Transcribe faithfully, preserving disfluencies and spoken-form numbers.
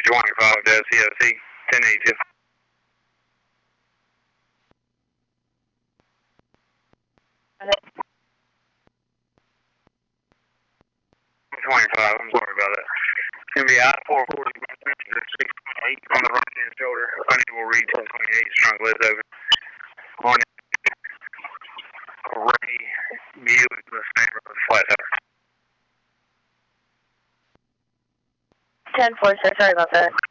twenty-five to C O C, ten eighty-two. twenty-five, I'm sorry about that. It's going to be I four forty, six twenty-eight on the right hand shoulder. I need to read ten twenty-eight, strong legs open. On Ray Buick, the favor of the flat tire. ten four six, sorry about that.